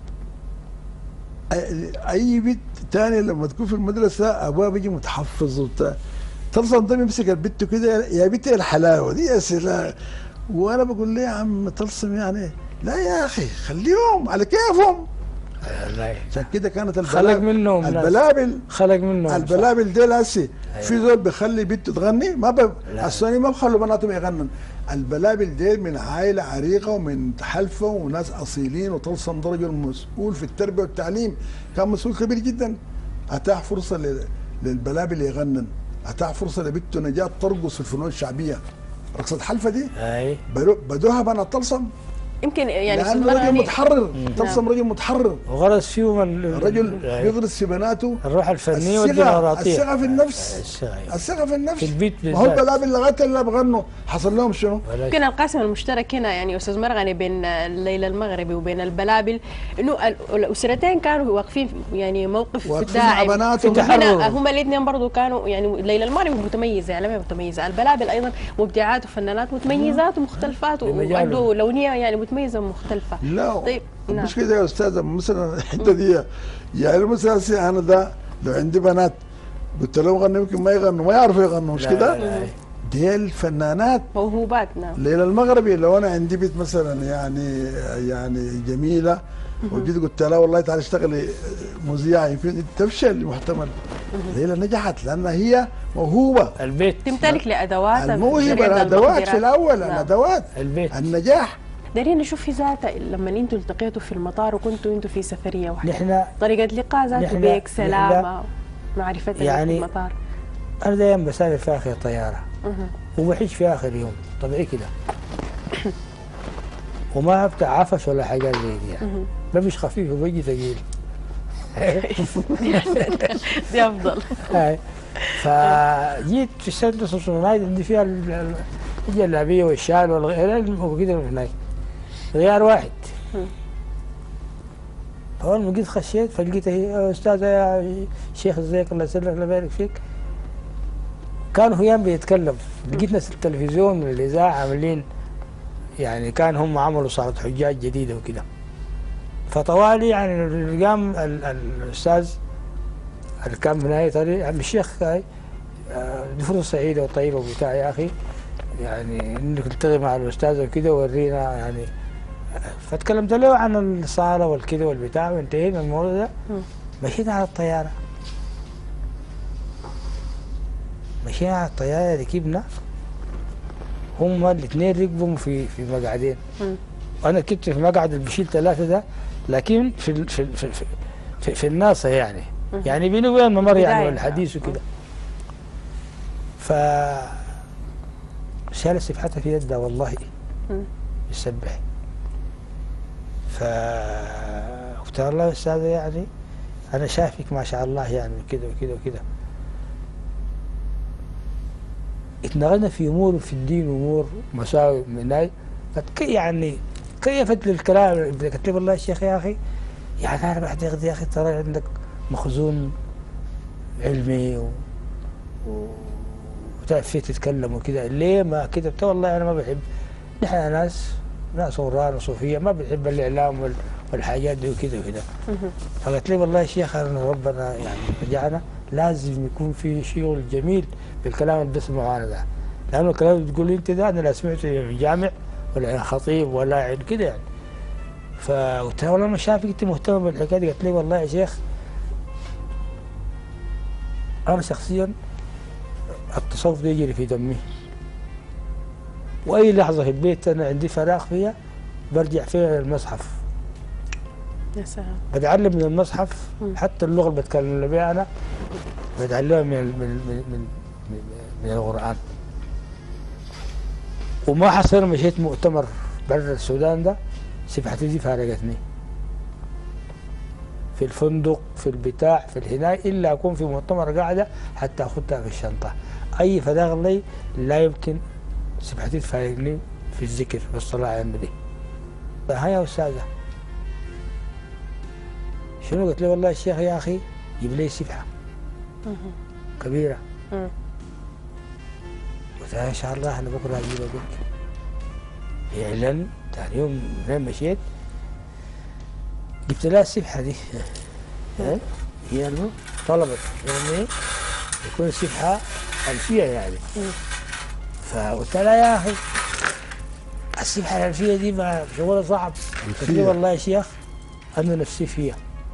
[SPEAKER 2] أي- اي بنت تاني لما تكون في المدرسه ابوها بيجي متحفظ وبتاع، طلسم ده بيمسك البت كده، يا بنت الحلاوه دي يا سلام. وانا بقول له يا عم طلسم يعني لا يا اخي خليهم على كيفهم.
[SPEAKER 3] والله.
[SPEAKER 2] عشان كده كانت
[SPEAKER 3] خلق
[SPEAKER 2] البلابل
[SPEAKER 3] منهم ناس.
[SPEAKER 2] البلابل
[SPEAKER 3] خلق منهم.
[SPEAKER 2] البلابل دي هسه في زول بيخلي بنته تغني ما ب... الثاني ما بخلوا بناتهم يغنن. البلابل دي من عائله عريقه ومن حلفه وناس اصيلين، وطلسم ده رجل مسؤول في التربيه والتعليم، كان مسؤول كبير جدا. اتاح فرصه لل... للبلابل يغنن، اتاح فرصه لبنته نجاة ترقص في الفنون الشعبيه. رقصة حلفه دي
[SPEAKER 3] اي
[SPEAKER 2] بدو- بدوها بنات طلسم
[SPEAKER 1] يمكن يعني
[SPEAKER 2] لانه
[SPEAKER 1] أستاذ
[SPEAKER 2] رجل
[SPEAKER 1] مرغني-
[SPEAKER 2] متحرر. طلسم رجل متحرر،
[SPEAKER 3] وغرس فيهم ال-
[SPEAKER 2] الرجل
[SPEAKER 3] أي.
[SPEAKER 2] بيغرس في بناته
[SPEAKER 3] الروح الفنيه
[SPEAKER 2] الثقة
[SPEAKER 3] والديمقراطيه.
[SPEAKER 2] الثقة في النفس.
[SPEAKER 3] الثقة.
[SPEAKER 2] الثقة في النفس.
[SPEAKER 3] في البيت
[SPEAKER 2] ما هو
[SPEAKER 3] بالذات.
[SPEAKER 2] البلابل لغايه اللي بغنوا حصل لهم شنو؟
[SPEAKER 3] ولكن
[SPEAKER 1] يمكن القاسم المشترك هنا يعني استاذ مرغني بين الليل المغربي وبين البلابل انه ال- الاسرتين كانوا واقفين يعني موقف
[SPEAKER 2] واقفين مع
[SPEAKER 1] داعم.
[SPEAKER 2] بناتهم.
[SPEAKER 3] في
[SPEAKER 1] هنا
[SPEAKER 3] تحرر.
[SPEAKER 1] هم الاثنين برضه كانوا يعني الليل المغربي متميزه اعلاميه متميزه، البلابل ايضا مبدعات وفنانات متميزات ومختلفات
[SPEAKER 3] بمجالهم.
[SPEAKER 1] وعنده لونيه يعني متميزه ومختلفه.
[SPEAKER 2] لا
[SPEAKER 1] طيب نعم.
[SPEAKER 2] مش كده يا استاذه. مثلا الحته دي يعني مثلا هسه انا ده لو عندي بنات قلت لهم غنوا يمكن ما يغنوا، ما يعرفوا يغنوا، مش
[SPEAKER 3] لا،
[SPEAKER 2] كده؟
[SPEAKER 3] لا، لا.
[SPEAKER 2] دي الفنانات.
[SPEAKER 1] موهوبات نعم.
[SPEAKER 2] ليلى المغربي لو انا عندي بنت مثلا يعني يعني جميله وجيت قلت لها والله تعالي اشتغلي مذيعه يمكن تفشل محتمل. ليلى نجحت لانها هي موهوبه.
[SPEAKER 3] البيت
[SPEAKER 1] تمتلك لادوات
[SPEAKER 2] الموهبه الادوات في الاول الادوات
[SPEAKER 3] البيت
[SPEAKER 2] النجاح.
[SPEAKER 1] دارين نشوف في ذاته لما انتوا التقيتوا في المطار وكنتوا انتوا في سفريه واحده،
[SPEAKER 3] نحن
[SPEAKER 1] طريقه لقاء ذاته
[SPEAKER 3] نحن-
[SPEAKER 1] بيك سلامه
[SPEAKER 3] نحن
[SPEAKER 1] معرفتك
[SPEAKER 3] يعني
[SPEAKER 1] في المطار.
[SPEAKER 3] انا دايما بسافر في اخر طياره
[SPEAKER 1] مهم.
[SPEAKER 3] وبحج في اخر يوم طبيعي كده. وما بتاع عفش ولا حاجات زي دي يعني.
[SPEAKER 1] مهم.
[SPEAKER 3] بمش خفيف وبيجي ثقيل.
[SPEAKER 1] دي افضل.
[SPEAKER 3] هاي. فجيت في السنة سوسونايد اللي فيها ال- ال- الجلابيه والشال والغير وكده هناك غيار واحد.
[SPEAKER 1] مم.
[SPEAKER 3] اول ما جيت خشيت فلقيتها هي يا استاذه يا شيخ ازيك الله يسلمك الله يبارك فيك. كانوا هيام بيتكلم، لقيت ناس التلفزيون والاذاعه عاملين يعني كان هم عملوا صارت حجاج جديده وكده. فطوالي يعني قام ال- ال- الاستاذ اللي كان في نهايه طريق عم الشيخ هاي آه، دي فرصه سعيده وطيبه وبتاع يا اخي يعني انك تلتقي مع الاستاذ وكده ورينا يعني. فتكلمت له عن الصاله والكده والبتاع وانتهينا من الموضوع ده.
[SPEAKER 1] مم.
[SPEAKER 3] مشينا على الطياره مشينا على الطياره ركبنا هم الاثنين ركبوا في في مقعدين.
[SPEAKER 1] مم.
[SPEAKER 3] وانا كنت في مقعد اللي بشيل ثلاثه ده لكن في ال- في ال- في في, في, في الناصه يعني
[SPEAKER 1] مم.
[SPEAKER 3] يعني بيني وبين الممر يعني
[SPEAKER 1] بداية.
[SPEAKER 3] والحديث وكده. ف شال السبحة في يده والله
[SPEAKER 1] مم.
[SPEAKER 3] يسبح. ف قلت له والله يا استاذ يعني انا شايفك ما شاء الله يعني كده وكده وكده. اتنغلنا في امور في الدين وامور مساوي من هاي فك يعني كيفت للكلام قلت له والله يا شيخ يا اخي يعني انا بعتقد يا اخي ترى عندك مخزون علمي و... و... وتعرف فيه تتكلم وكده ليه ما كده قلت له والله انا ما بحب نحن ناس ناس غران وصوفيه ما بنحب الاعلام وال... والحاجات دي وكده وكده.
[SPEAKER 1] مهم.
[SPEAKER 3] فقلت لي والله يا شيخ انا ربنا يعني رجعنا لازم يكون في شغل جميل بالكلام اللي بسمعه انا ده لانه الكلام اللي بتقول انت ده انا لا سمعته في جامع ولا عن خطيب ولا عن كده يعني. فقلت لها والله ما شافك انت مهتمه بالحكايه دي. قالت لي والله يا شيخ انا شخصيا التصوف ده يجري في دمي واي لحظه في البيت انا عندي فراغ فيها برجع فيها للمصحف
[SPEAKER 1] يا سلام.
[SPEAKER 3] بتعلم من المصحف
[SPEAKER 1] مم.
[SPEAKER 3] حتى اللغه اللي بتكلم بها انا بتعلمها من ال- من من من, من, من القران. وما حصل مشيت مؤتمر برا السودان ده سبحتي دي فارقتني في الفندق في البتاع في الهناي الا اكون في مؤتمر قاعده حتى اخذها في الشنطه. اي فراغ لي لا يمكن سبحتي تفارقني في الذكر والصلاه على النبي. ها يا استاذه شنو؟ قلت له والله الشيخ يا اخي جيب لي سبحه كبيره. قلت لها ان شاء الله انا بكره اجيبها لك. فعلا ثاني يوم من مشيت جبت لها السبحه دي. هي انه طلبت يعني يكون السبحه ألفية يعني. فقلت لها يا اخي السبحه الألفية دي ما شغلها صعب. قلت لي والله يا شيخ انا نفسي فيها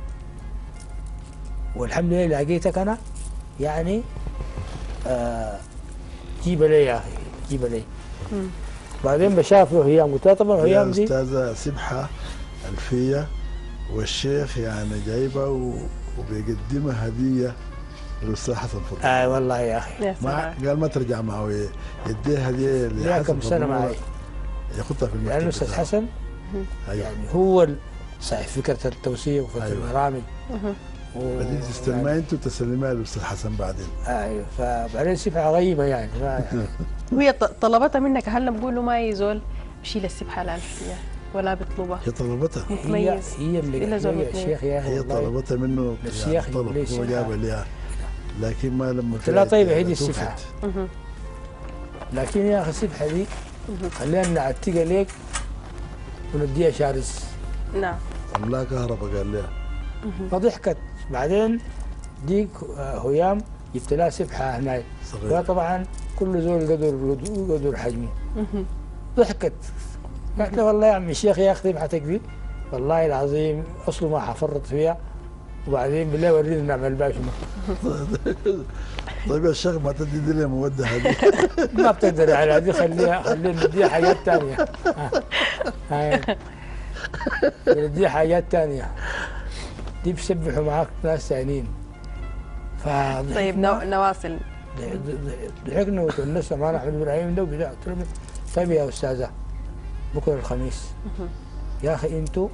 [SPEAKER 3] والحمد لله لقيتك انا يعني آه جيبها لي يا اخي جيبها لي. بعدين بشاف له هيام. قلت لها طبعا هيام دي
[SPEAKER 2] استاذه سبحه ألفية والشيخ يعني جايبه وبيقدمها هديه للاستاذ حسن فضل.
[SPEAKER 3] اي آه والله يا اخي
[SPEAKER 2] ما قال ما ترجع معه يديها هديه
[SPEAKER 3] لحسن كم سنه معي
[SPEAKER 2] ياخذها في المكتب.
[SPEAKER 3] لانه الاستاذ حسن أيوة. يعني هو صاحب فكره التوسيع وفكره أيوة. البرامج.
[SPEAKER 2] بعدين تستلمها انت وتسلمها للاستاذ حسن بعدين.
[SPEAKER 3] ايوه فبعدين سبحه غريبه يعني. يعني
[SPEAKER 1] وهي طلبتها منك، هل بقول له ما يزول شيل السبحه الألفية ولا بيطلبها؟
[SPEAKER 2] هي طلبتها
[SPEAKER 1] متميز.
[SPEAKER 3] هي هي اللي قالت لي الشيخ يا اخي
[SPEAKER 2] هي طلبتها منه
[SPEAKER 3] الشيخ
[SPEAKER 2] طلب هو جابها لها لكن ما لما
[SPEAKER 3] قلت لها طيب هذه السبحه لكن يا اخي السبحه دي خلينا نعتقها ليك ونديها شارس.
[SPEAKER 1] نعم
[SPEAKER 2] عملاها كهرباء قال لها.
[SPEAKER 3] فضحكت. بعدين ديك هيام جبت لها سبحه هناك صغيره طبعا كل زول قدر قدر حجمه. ضحكت قالت له والله يا عم الشيخ يا اخي سبحتك دي والله العظيم اصله ما حفرط فيها وبعدين بالله ورينا نعمل بها شنو.
[SPEAKER 2] طيب يا شيخ ما تدي دي لي موده هذه.
[SPEAKER 3] ما بتقدر على هذه خليها خلينا نديها حاجات ثانيه. هاي نديها حاجات ثانيه دي بيسبحوا معاك ناس ثانيين. ف
[SPEAKER 1] طيب نواصل.
[SPEAKER 3] ضحكنا وتونسنا معنا احمد ابراهيم ده وبتاع. قلت له طيب يا استاذه بكره الخميس يا اخي انتوا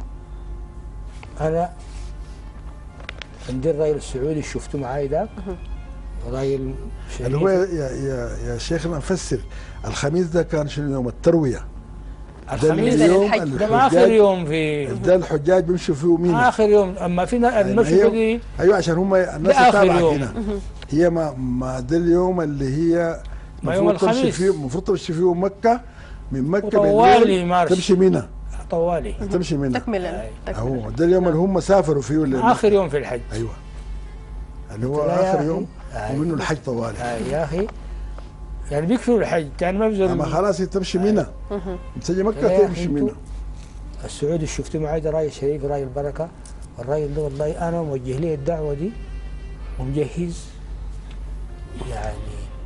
[SPEAKER 3] انا عندي الراجل السعودي اللي شفته معاي ذاك راجل
[SPEAKER 2] اللي هو يا يا يا شيخنا نفسر الخميس ده كان شنو يوم الترويه.
[SPEAKER 3] الخميس ده الحج ده اخر يوم في
[SPEAKER 2] ده الحجاج بيمشوا فيه مين؟
[SPEAKER 3] اخر يوم. اما في المشي دي
[SPEAKER 2] ايوه عشان هم الناس تتابع هنا. هي ما ما ده اليوم اللي هي
[SPEAKER 3] ما يوم الخميس
[SPEAKER 2] المفروض تمشي فيه مكه من مكه
[SPEAKER 3] طوالي مارش
[SPEAKER 2] تمشي منى
[SPEAKER 3] طوالي
[SPEAKER 2] تمشي منى
[SPEAKER 1] تكملا.
[SPEAKER 2] هو ده اليوم اللي هم سافروا فيه
[SPEAKER 3] اخر يوم في الحج.
[SPEAKER 2] ايوه اللي هو اخر يوم ومنه الحج طوالي.
[SPEAKER 3] يا اخي يعني بيكفوا الحج يعني ما بزول.
[SPEAKER 2] اما خلاص تمشي منى تجي مكه تمشي منى.
[SPEAKER 3] السعودي اللي شفته معي ده راجل شريف راجل بركه. والراجل ده والله انا موجه لي الدعوه دي ومجهز يعني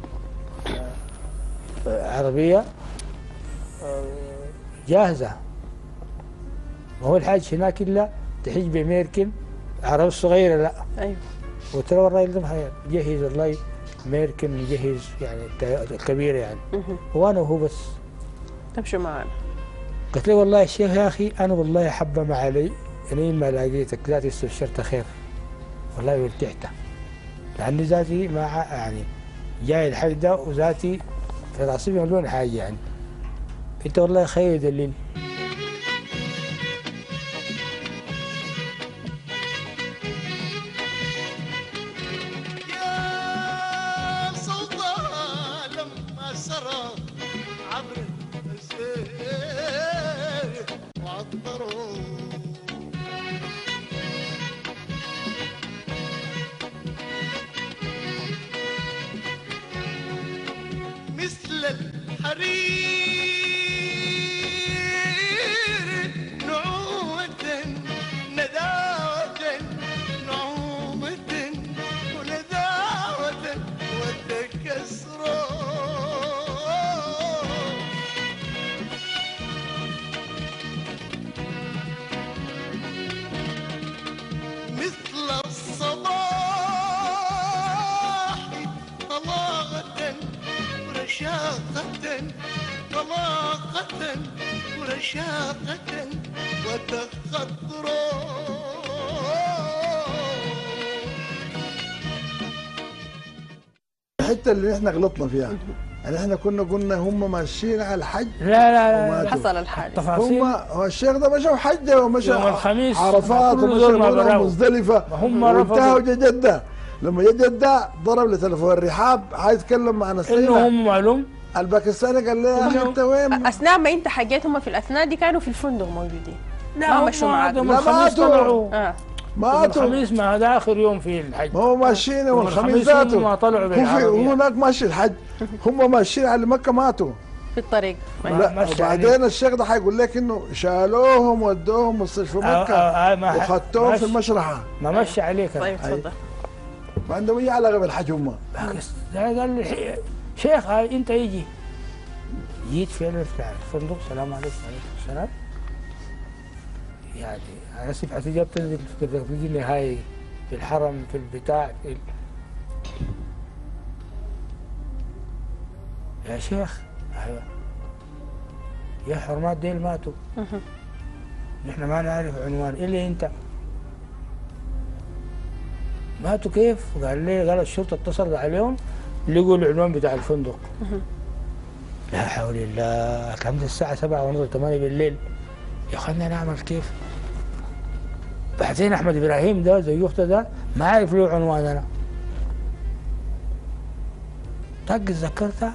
[SPEAKER 3] عربيه جاهزه. ما هو الحاج هناك الا تحج بميركن عربيه صغيره لا.
[SPEAKER 1] ايوه
[SPEAKER 3] قلت له الراجل ده جهز والله ميركن يجهز يعني الكبيره يعني. وانا وهو بس
[SPEAKER 1] تمشوا معنا.
[SPEAKER 3] قلت له والله يا شيخ يا اخي انا والله حبه ما علي يعني ما لقيتك ذاتي استبشرت خير والله وارتحت لاني ذاتي ما يعني جاي الحج ده وذاتي في راسي مليون حاجه يعني. انت والله خير دليل.
[SPEAKER 4] يا سلطان لما سرى عبر السير وعطروا مثل الحرير نعومة نداوة نعومة ونداوة وتكسرا مثل الصباح طلاقة ورشاقة طلاقة ورشاقة وتخطرا
[SPEAKER 2] الحته اللي احنا غلطنا فيها. يعني احنا كنا قلنا هم ماشيين على الحج.
[SPEAKER 3] لا لا لا
[SPEAKER 2] وماتوا.
[SPEAKER 1] حصل الحادث.
[SPEAKER 3] تفاصيل.
[SPEAKER 2] هم هو الشيخ ده مشى وحجه ومشى
[SPEAKER 3] يوم الخميس
[SPEAKER 2] عرفات
[SPEAKER 3] كل
[SPEAKER 2] ومشى
[SPEAKER 3] دول ما
[SPEAKER 2] منى
[SPEAKER 3] بلاغوا.
[SPEAKER 2] مزدلفه
[SPEAKER 3] هم
[SPEAKER 2] وانتهى
[SPEAKER 3] رفضوا.
[SPEAKER 2] وجا جده. لما جا جده ضرب لي تليفون الرحاب عايز يتكلم مع
[SPEAKER 3] انه
[SPEAKER 2] نسينا.
[SPEAKER 3] هم معلوم
[SPEAKER 2] الباكستاني قال لي يا اخي
[SPEAKER 3] إنه-
[SPEAKER 2] انت وين؟
[SPEAKER 1] اثناء ما انت حكيت هم في الاثناء دي كانوا في الفندق موجودين.
[SPEAKER 3] لا
[SPEAKER 1] ما
[SPEAKER 3] هم
[SPEAKER 1] مشوا معاك.
[SPEAKER 3] يوم
[SPEAKER 2] لا،
[SPEAKER 3] الخميس
[SPEAKER 2] ماتوا.
[SPEAKER 3] طلعوا
[SPEAKER 1] اه
[SPEAKER 3] يوم
[SPEAKER 2] ماتوا.
[SPEAKER 3] الخميس ما هذا اخر يوم في الحج.
[SPEAKER 2] ما هو ماشيين يوم
[SPEAKER 3] يوم
[SPEAKER 2] الخميس
[SPEAKER 3] الخميس هم
[SPEAKER 2] ذاته.
[SPEAKER 3] طلعوا
[SPEAKER 2] هو في
[SPEAKER 3] بالعربية.
[SPEAKER 2] هناك ماشي الحج. هم ماشيين على مكه ماتوا.
[SPEAKER 1] في الطريق.
[SPEAKER 3] ما-
[SPEAKER 2] لا
[SPEAKER 3] مشى
[SPEAKER 2] وبعدين الشيخ ده حيقول لك انه شالوهم ودوهم مستشفى
[SPEAKER 3] آه،
[SPEAKER 2] مكه
[SPEAKER 3] آه، آه، ما-
[SPEAKER 2] وخدتوهم في
[SPEAKER 3] مش-
[SPEAKER 2] المشرحه.
[SPEAKER 3] ما مشى عليك.
[SPEAKER 1] طيب تفضل.
[SPEAKER 2] ما عندهم اي علاقه بالحج هم.
[SPEAKER 3] بس ده قال لي "حي- شيخ هاي انت يجي". جيت فعلا في الفندق. السلام عليكم. وعليكم السلام. يعني انا اسف حتى بتنزل تجي لي هاي في الحرم في البتاع في ال... يا شيخ ايوه يا حرمات ديل ماتوا. نحن ما نعرف عنوان الا انت. ماتوا كيف؟ قال لي قال الشرطه اتصلت عليهم لقوا العنوان بتاع الفندق. لا حول الله. الكلام ده الساعه سبعة ونص ثمانية بالليل. يا اخوانا نعمل كيف؟ بعدين احمد ابراهيم ده زي اخته ده ما عارف له عنوان انا. طق تذكرتها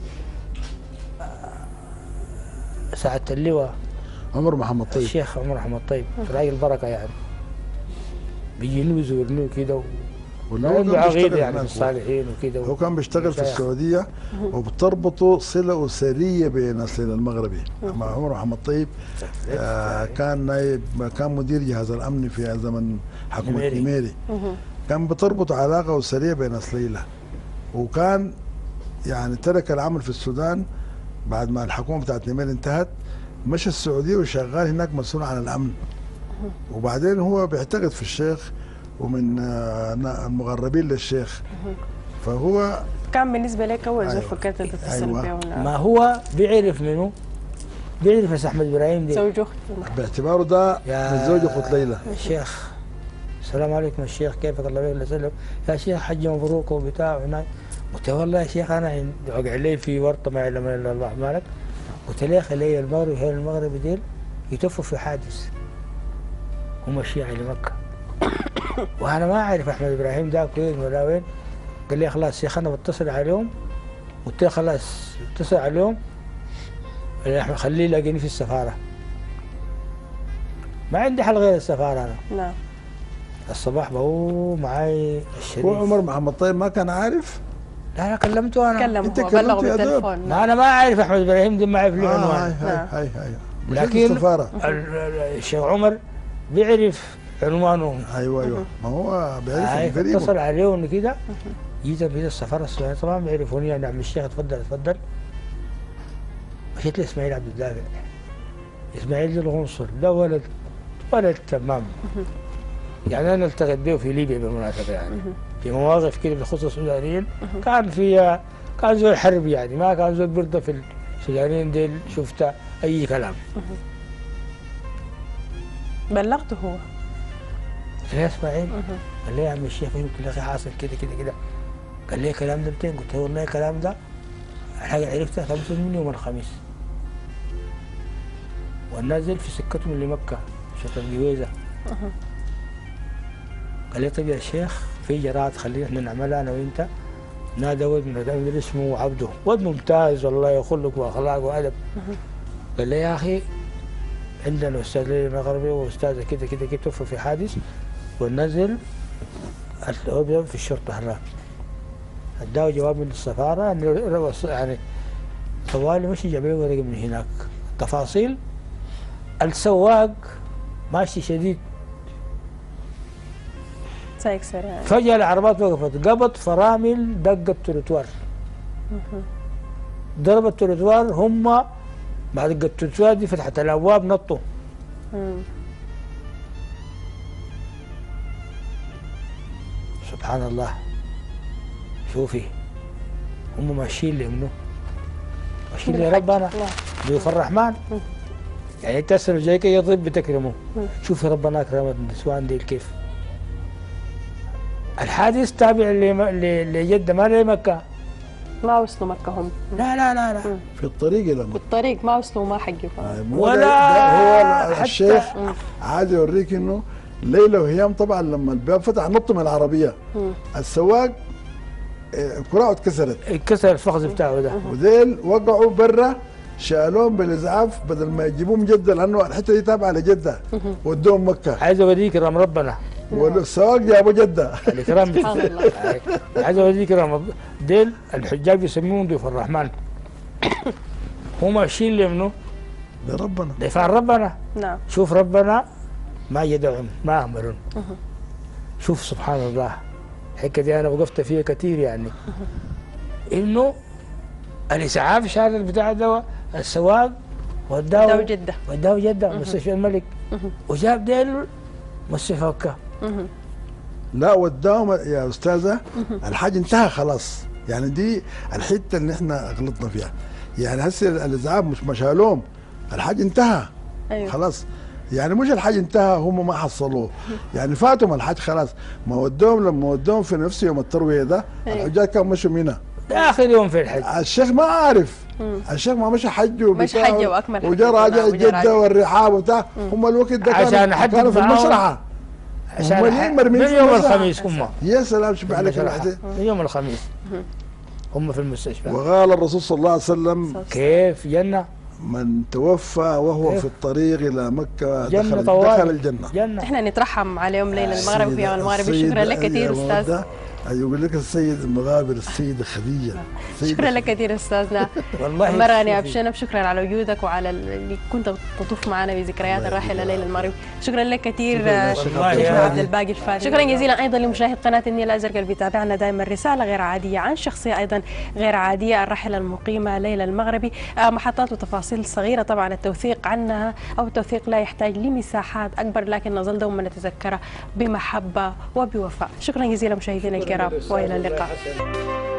[SPEAKER 3] ساعة اللواء
[SPEAKER 2] عمر محمد طيب.
[SPEAKER 3] الشيخ عمر محمد طيب في راي البركه يعني بيجي له يزورني وكده و...
[SPEAKER 2] واللي
[SPEAKER 3] عنده
[SPEAKER 2] كان
[SPEAKER 3] عقيده
[SPEAKER 2] بيشتغل
[SPEAKER 3] يعني في
[SPEAKER 2] هناك.
[SPEAKER 3] الصالحين وكده
[SPEAKER 2] هو كان بيشتغل في
[SPEAKER 3] مشايخ.
[SPEAKER 2] السعوديه وبتربطوا صله اسريه بين اصلين المغربي. مع عمر محمد طيب آه كان نايب كان مدير جهاز الامن في زمن حكومه
[SPEAKER 3] نميري.
[SPEAKER 2] نميري. كان بتربط علاقه اسريه بين اصليله. وكان يعني ترك العمل في السودان بعد ما الحكومه بتاعت نميري انتهت. مشى السعوديه وشغال هناك مسؤول عن الامن. وبعدين هو بيعتقد في الشيخ ومن آه، المغربين للشيخ. فهو
[SPEAKER 1] كان بالنسبه لك اول زول
[SPEAKER 2] أيوة.
[SPEAKER 1] فكرت تتصل
[SPEAKER 2] أيوة.
[SPEAKER 1] بيه ولا
[SPEAKER 3] ما هو بيعرف منه بيعرف بس احمد ابراهيم دي
[SPEAKER 1] زوج اخته؟
[SPEAKER 2] باعتباره ده
[SPEAKER 3] يا
[SPEAKER 2] من زوج اخت ليلى.
[SPEAKER 3] الشيخ السلام عليكم الشيخ كيفك الله يبارك وسلم يا شيخ حج مبروك وبتاع هناك. قلت والله يا شيخ انا عند- وقع لي في ورطه ما يعلم الا الله مالك. قلت لي يا اخي لي المغرب هي المغرب ديل يتفوا في حادث هم الشيعة لمكة. وانا ما اعرف احمد ابراهيم ده وين ولا وين. قال لي خلاص يا اخي انا بتصل عليهم. قلت له خلاص اتصل عليهم قال لي خليه يلاقيني في السفاره. ما عندي حل غير السفاره انا.
[SPEAKER 1] نعم.
[SPEAKER 3] الصباح بهو معاي الشريف.
[SPEAKER 2] هو عمر محمد طيب ما كان عارف.
[SPEAKER 3] لا لا كلمته انا.
[SPEAKER 1] كلم
[SPEAKER 2] أنت
[SPEAKER 1] هو
[SPEAKER 2] كلمته
[SPEAKER 1] بلغه
[SPEAKER 2] يا دوب.
[SPEAKER 1] بالتليفون.
[SPEAKER 3] ما انا ما اعرف احمد ابراهيم دي ما اعرف له
[SPEAKER 2] آه هاي
[SPEAKER 3] عنوان.
[SPEAKER 2] هاي
[SPEAKER 1] نعم.
[SPEAKER 2] هاي هاي
[SPEAKER 3] لكن
[SPEAKER 2] السفاره.
[SPEAKER 3] ال- ال- الشيخ عمر بيعرف عنوانه.
[SPEAKER 2] ايوه ايوه ما هو بيعرف
[SPEAKER 3] هاي
[SPEAKER 2] قريب.
[SPEAKER 3] اتصل عليهم كده جيت في السفاره السودانيه طبعا بيعرفوني يعني عم الشيخ اتفضل اتفضل. مشيت لاسماعيل عبد الدافع. اسماعيل ده القنصل ده ولد ولد تمام. يعني انا التقيت به في ليبيا بالمناسبه يعني في مواقف كده بخصوص السودانيين كان فيها كان زول حرب يعني ما كان زول برضه في السودانيين ديل شفت اي كلام.
[SPEAKER 1] بلغته هو.
[SPEAKER 3] قلت له يا اسماعيل قال لي يا عم الشيخ قلت له يا اخي حاصل كده كده كده. قال لي الكلام ده متين؟ قلت له والله الكلام ده الحاجه عرفتها خمسة من يوم الخميس. والنازل في سكتهم لمكه شيخ الجويزه. قال لي طيب يا شيخ في جرات خلينا احنا نعملها انا وانت. نادى ولد من الولاد اسمه عبده ولد ممتاز والله يخلق واخلاق وادب. قال لي يا اخي عندنا استاذ ليلى المغربي واستاذه كده كده كده توفى في حادث ونزل هو في الشرطه هناك. اداه جواب من السفاره انه يعني طوالي مشي جاب لي ورقه من هناك تفاصيل. السواق ماشي شديد
[SPEAKER 1] سايق سريع.
[SPEAKER 3] فجاه العربات وقفت قبض فرامل دق التروتوار. ضرب التروتوار هم بعد دق التروتوار دي فتحت الابواب نطوا.
[SPEAKER 1] مم.
[SPEAKER 3] سبحان الله. شوفي هم ماشيين لمنه ماشيين لربنا
[SPEAKER 1] الله.
[SPEAKER 3] ضيوف الرحمن. يعني انت السنه الجايه كي يطيب بتكرمه. شوفي ربنا اكرم النسوان دي كيف. الحادث تابع لم- ل- لجده ما لمكه
[SPEAKER 1] ما وصلوا مكة هم.
[SPEAKER 3] لا لا لا لا
[SPEAKER 2] في الطريق الى مكه
[SPEAKER 1] بالطريق ما وصلوا ما حجوا كمان.
[SPEAKER 2] مو
[SPEAKER 3] ولا
[SPEAKER 2] ده- ده هو
[SPEAKER 3] حتى-
[SPEAKER 2] الشيخ عاد يوريك انه ليله وهيام طبعا لما الباب فتح نطوا من العربيه السواق آه، كراعه اتكسرت
[SPEAKER 3] اتكسر الفخذ بتاعه ده.
[SPEAKER 2] وذيل وقعوا برا شالوهم بالاسعاف بدل ما يجيبوهم جده لانه الحته دي تابعه لجده ودوهم مكه
[SPEAKER 3] عايز اوريك كرم ربنا
[SPEAKER 2] والسواق جابوا جده
[SPEAKER 3] الكرام
[SPEAKER 1] سبحان الله.
[SPEAKER 3] عايز اوريك كرم رب- ديل الحجاج بيسموهم ضيوف الرحمن. هم ماشيين لمنه
[SPEAKER 2] لربنا
[SPEAKER 3] دفاع ربنا.
[SPEAKER 1] نعم.
[SPEAKER 3] شوف ربنا ما يدعون ما امرون. شوف سبحان الله الحكه دي انا وقفت فيها كثير يعني انه الاسعاف شال البتاع ده السواق
[SPEAKER 1] وداه
[SPEAKER 3] وداه
[SPEAKER 1] جدة.
[SPEAKER 3] وداه جده مستشفى الملك وجاب ديل مستشفى مكه.
[SPEAKER 2] لا وداهم يا استاذه الحاج انتهى خلاص يعني دي الحته اللي احنا غلطنا فيها يعني هسه الاسعاف مش ما شالوهم الحاج انتهى
[SPEAKER 1] أيوه.
[SPEAKER 2] خلاص يعني مش الحاج انتهى هم ما حصلوه يعني فاتهم الحاج خلاص ما ودوهم لما ودوهم في نفس يوم الترويه ده
[SPEAKER 1] أيوه.
[SPEAKER 2] الحجاج كانوا مشوا منها
[SPEAKER 3] ده اخر يوم في الحج.
[SPEAKER 2] الشيخ ما عارف الشيخ ما مشى حج
[SPEAKER 1] مش حج وأكمل حج.
[SPEAKER 2] وجا راجع
[SPEAKER 1] نعم، وجا راجع.
[SPEAKER 2] جده والرحاب وبتاع هم الوقت ده
[SPEAKER 3] عشان
[SPEAKER 2] كانوا
[SPEAKER 3] حج
[SPEAKER 2] كانوا في
[SPEAKER 3] معاهم.
[SPEAKER 2] المشرحه
[SPEAKER 3] عشان
[SPEAKER 2] هم ليه
[SPEAKER 3] الح-
[SPEAKER 2] مرميين
[SPEAKER 3] من
[SPEAKER 2] في
[SPEAKER 3] يوم
[SPEAKER 2] المشرحة؟
[SPEAKER 3] الخميس هم
[SPEAKER 2] يا سلام شوف عليك
[SPEAKER 3] المشرحة.
[SPEAKER 2] الحديث
[SPEAKER 3] من يوم الخميس هم في المستشفى.
[SPEAKER 2] وقال الرسول صلى الله عليه وسلم
[SPEAKER 3] كيف جنة
[SPEAKER 2] من توفى وهو
[SPEAKER 3] كيف؟
[SPEAKER 2] في الطريق الى مكه
[SPEAKER 3] جنة
[SPEAKER 2] دخل
[SPEAKER 3] طوال
[SPEAKER 2] دخل الجنه
[SPEAKER 3] جنة.
[SPEAKER 1] احنا نترحم عليهم ليلة المغرب وفي يوم المغرب.
[SPEAKER 2] السيدة-
[SPEAKER 1] شكرا لك كثير
[SPEAKER 2] يا
[SPEAKER 1] استاذ.
[SPEAKER 2] مودة، يقول لك السيد المغابر السيده خديجه سيدة
[SPEAKER 1] شكرا لك كثير استاذنا
[SPEAKER 3] والله
[SPEAKER 1] مرغني
[SPEAKER 3] شوفي.
[SPEAKER 1] ابشنب. شكرا على وجودك وعلى اللي كنت تطوف معنا بذكريات الراحله ليلى المغرب. شكرا لك كثير
[SPEAKER 2] شكراً لك.
[SPEAKER 1] دكتور
[SPEAKER 3] والله يا
[SPEAKER 1] عبد
[SPEAKER 3] هادي.
[SPEAKER 1] الباقي الفاري. شكرا جزيلا ايضا لمشاهد قناه النيل الازرق اللي بيتابعنا دائما رساله غير عاديه عن شخصيه ايضا غير عاديه الراحله المقيمه ليلى المغربي. آه، محطات وتفاصيل صغيره طبعا التوثيق عنها او التوثيق لا يحتاج لمساحات اكبر لكن نظل دوما نتذكرها بمحبه وبوفاء. شكرا جزيلا مشاهدينا الكرام والى اللقاء.